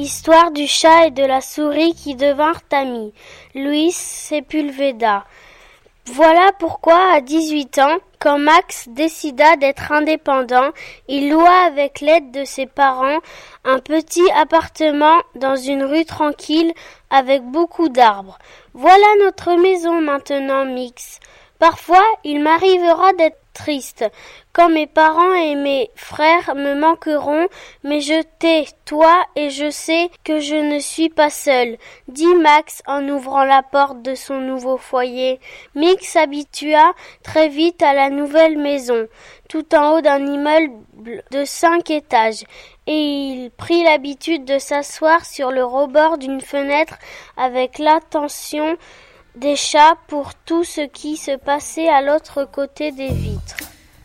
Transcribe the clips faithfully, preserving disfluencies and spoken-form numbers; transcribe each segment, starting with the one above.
Histoire du chat et de la souris qui devinrent amis. Luis Sepulveda. Voilà pourquoi, à dix-huit ans, quand Max décida d'être indépendant, il loua avec l'aide de ses parents un petit appartement dans une rue tranquille avec beaucoup d'arbres. Voilà notre maison maintenant, Mix. Parfois, il m'arrivera d'être triste, quand mes parents et mes frères me manqueront, mais je t'ai, toi, et je sais que je ne suis pas seul, dit Max en ouvrant la porte de son nouveau foyer. Mix s'habitua très vite à la nouvelle maison, tout en haut d'un immeuble de cinq étages, et il prit l'habitude de s'asseoir sur le rebord d'une fenêtre avec l'attention des chats pour tout ce qui se passait à l'autre côté des vitres.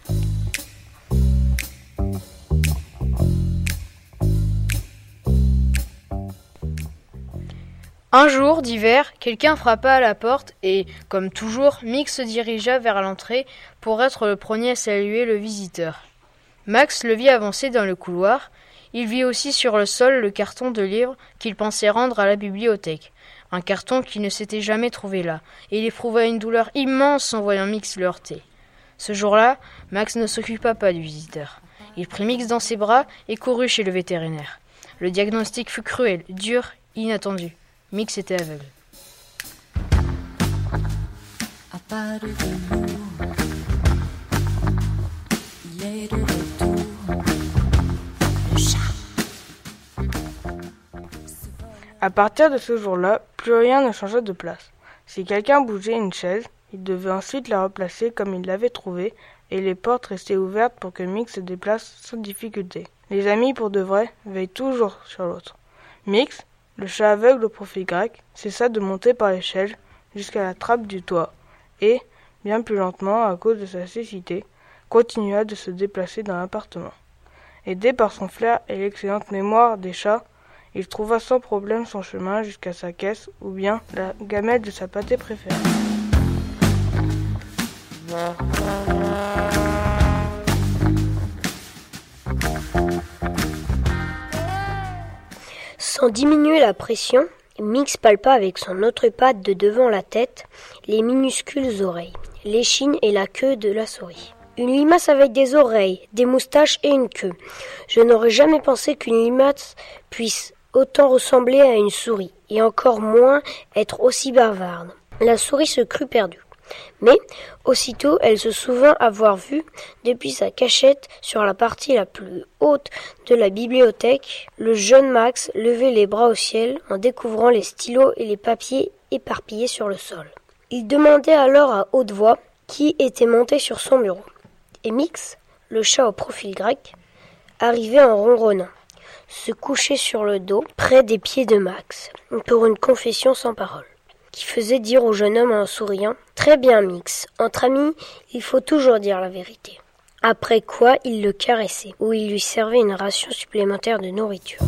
Un jour d'hiver, quelqu'un frappa à la porte et, comme toujours, Mix se dirigea vers l'entrée pour être le premier à saluer le visiteur. Max le vit avancer dans le couloir. Il vit aussi sur le sol le carton de livres qu'il pensait rendre à la bibliothèque. Un carton qui ne s'était jamais trouvé là, et il éprouva une douleur immense en voyant Mix le heurter. Ce jour-là, Max ne s'occupa pas du visiteur. Il prit Mix dans ses bras et courut chez le vétérinaire. Le diagnostic fut cruel, dur, inattendu. Mix était aveugle. À pas de velours, il est de retour, le chat. À partir de ce jour-là, plus rien ne changea de place. Si quelqu'un bougeait une chaise, il devait ensuite la replacer comme il l'avait trouvée, et les portes restaient ouvertes pour que Mix se déplace sans difficulté. Les amis, pour de vrai, veillent toujours sur l'autre. Mix, le chat aveugle au profil grec, cessa de monter par l'échelle jusqu'à la trappe du toit, et, bien plus lentement à cause de sa cécité, continua de se déplacer dans l'appartement. Aidé par son flair et l'excellente mémoire des chats, il trouva sans problème son chemin jusqu'à sa caisse ou bien la gamelle de sa pâtée préférée. Sans diminuer la pression, Mix palpa avec son autre patte de devant la tête les minuscules oreilles, l'échine et la queue de la souris. Une limace avec des oreilles, des moustaches et une queue. Je n'aurais jamais pensé qu'une limace puisse autant ressembler à une souris, et encore moins être aussi bavarde. La souris se crut perdue. Mais, aussitôt, elle se souvint avoir vu, depuis sa cachette sur la partie la plus haute de la bibliothèque, le jeune Max lever les bras au ciel en découvrant les stylos et les papiers éparpillés sur le sol. Il demandait alors à haute voix qui était monté sur son bureau. Et Mix, le chat au profil grec, arrivait en ronronnant, se couchait sur le dos, près des pieds de Max, pour une confession sans parole, qui faisait dire au jeune homme en souriant « Très bien, Mix, entre amis, il faut toujours dire la vérité. » Après quoi, il le caressait, ou il lui servait une ration supplémentaire de nourriture.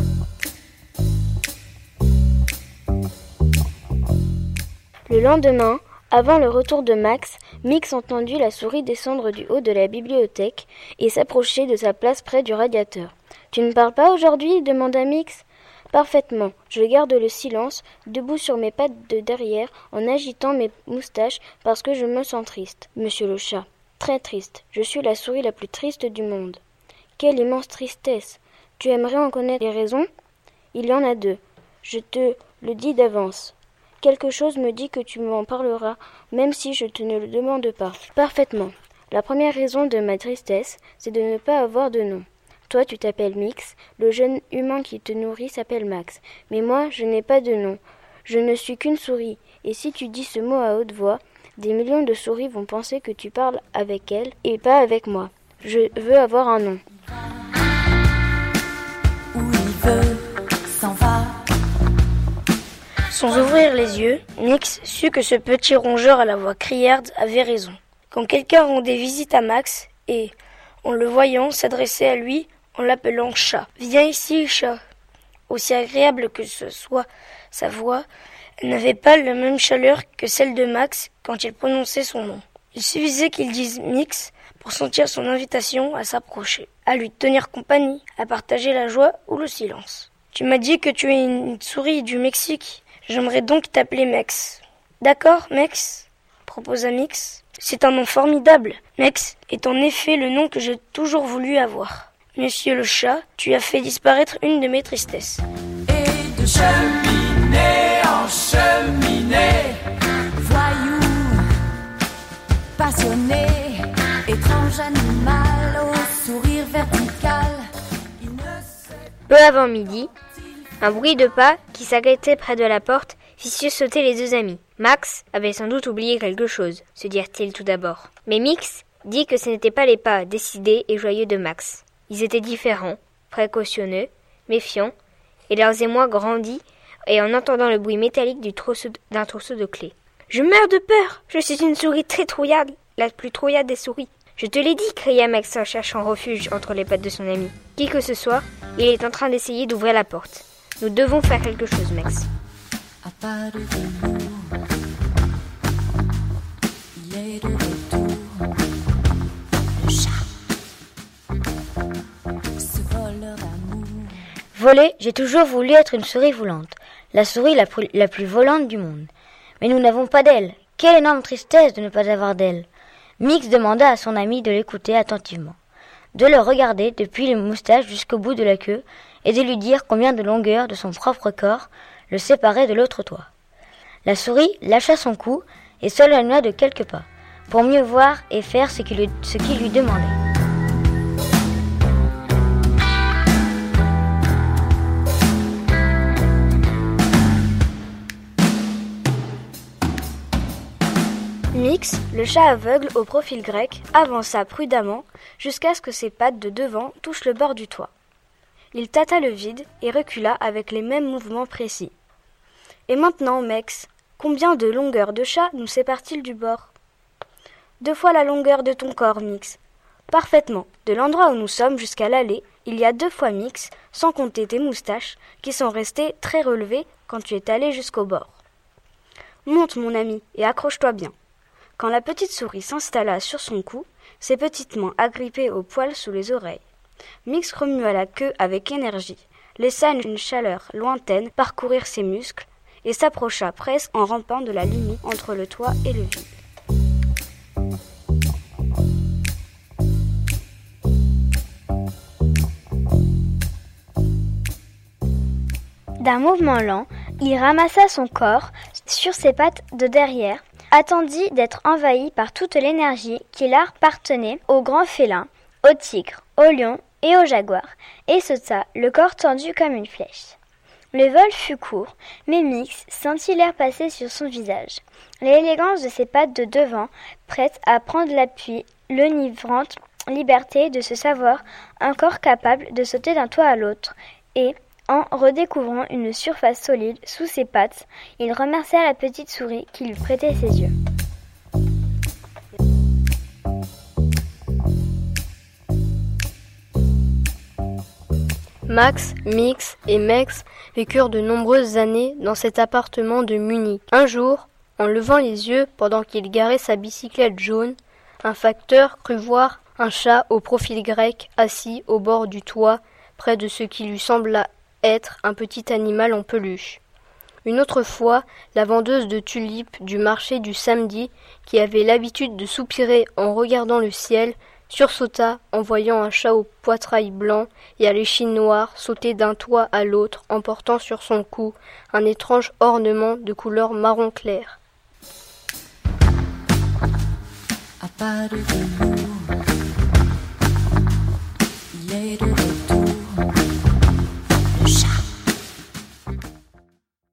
Le lendemain, avant le retour de Max, Mix entendit la souris descendre du haut de la bibliothèque et s'approcher de sa place près du radiateur. « Tu ne parles pas aujourd'hui ?» demanda Mix. « Parfaitement. Je garde le silence, debout sur mes pattes de derrière, en agitant mes moustaches parce que je me sens triste, monsieur le chat. Très triste. Je suis la souris la plus triste du monde. » « Quelle immense tristesse. Tu aimerais en connaître les raisons ? Il y en a deux. Je te le dis d'avance. Quelque chose me dit que tu m'en parleras, même si je te ne le demande pas. »« Parfaitement. La première raison de ma tristesse, c'est de ne pas avoir de nom. Toi, tu t'appelles Mix, le jeune humain qui te nourrit s'appelle Max. Mais moi, je n'ai pas de nom. Je ne suis qu'une souris. Et si tu dis ce mot à haute voix, des millions de souris vont penser que tu parles avec elles et pas avec moi. Je veux avoir un nom. » Où il veut, s'en va. Sans ouvrir les yeux, Mix sut que ce petit rongeur à la voix criarde avait raison. Quand quelqu'un rendait visite à Max et, en le voyant, s'adressait à lui en l'appelant chat. « Viens ici, chat !» Aussi agréable que ce soit sa voix, elle n'avait pas la même chaleur que celle de Max quand il prononçait son nom. Il suffisait qu'il dise Mix pour sentir son invitation à s'approcher, à lui tenir compagnie, à partager la joie ou le silence. Tu m'as dit que tu es une souris du Mexique. J'aimerais donc t'appeler Mex. D'accord, Mex ? Proposa Mix. C'est un nom formidable. Mex est en effet le nom que j'ai toujours voulu avoir. Monsieur le chat, tu as fait disparaître une de mes tristesses. Et de cheminée en cheminée, voyou, passionné, étrange animal au sourire vertical. Il ne sait Peu avant midi, un bruit de pas qui s'arrêtait près de la porte fit sursauter les deux amis. Max avait sans doute oublié quelque chose, se dirent-ils tout d'abord. Mais Mix dit que ce n'étaient pas les pas décidés et joyeux de Max. Ils étaient différents, précautionneux, méfiants, et leurs émois grandis et en entendant le bruit métallique du trousseau d'un trousseau de clés. « Je meurs de peur. Je suis une souris très trouillarde, la plus trouillarde des souris. »« Je te l'ai dit, » cria Max en cherchant refuge entre les pattes de son ami. « Qui que ce soit, il est en train d'essayer d'ouvrir la porte. Nous devons faire quelque chose, Max. » à pas de velours, il est de retour. Le chat, ce voleur d'amour. Voler, j'ai toujours voulu être une souris volante, la souris la plus, la plus volante du monde. Mais nous n'avons pas d'ailes. Quelle énorme tristesse de ne pas avoir d'ailes. Mix demanda à son ami de l'écouter attentivement, de le regarder depuis les moustaches jusqu'au bout de la queue et de lui dire combien de longueur de son propre corps le séparait de l'autre toit. La souris lâcha son cou et s'éloigna de quelques pas, pour mieux voir et faire ce qu'il lui, ce qu'il lui demandait. Mix, le chat aveugle au profil grec, avança prudemment jusqu'à ce que ses pattes de devant touchent le bord du toit. Il tâta le vide et recula avec les mêmes mouvements précis. Et maintenant, Mex, combien de longueur de chat nous sépare-t-il du bord ? Deux fois la longueur de ton corps, Mix. Parfaitement. De l'endroit où nous sommes jusqu'à l'allée, il y a deux fois Mix, sans compter tes moustaches, qui sont restées très relevées quand tu es allé jusqu'au bord. Monte, mon ami, et accroche-toi bien. Quand la petite souris s'installa sur son cou, ses petites mains agrippées aux poils sous les oreilles, Mix remua la queue avec énergie, laissa une chaleur lointaine parcourir ses muscles et s'approcha presque en rampant de la limite entre le toit et le vide. D'un mouvement lent, il ramassa son corps sur ses pattes de derrière, attendit d'être envahi par toute l'énergie qui appartenait au grand félin, au tigre, au lion et au jaguar, et sauta, le corps tendu comme une flèche. Le vol fut court, mais Mix sentit l'air passer sur son visage. L'élégance de ses pattes de devant, prêtes à prendre l'appui, l'enivrante liberté de se savoir encore capable de sauter d'un toit à l'autre, et, en redécouvrant une surface solide sous ses pattes, il remercia la petite souris qui lui prêtait ses yeux. Max, Mix et Mex vécurent de nombreuses années dans cet appartement de Munich. Un jour, en levant les yeux pendant qu'il garait sa bicyclette jaune, un facteur crut voir un chat au profil grec assis au bord du toit, près de ce qui lui sembla être un petit animal en peluche. Une autre fois, la vendeuse de tulipes du marché du samedi, qui avait l'habitude de soupirer en regardant le ciel, sursauta en voyant un chat au poitrail blanc et à l'échine noire sauter d'un toit à l'autre en portant sur son cou un étrange ornement de couleur marron clair. À pas de velours,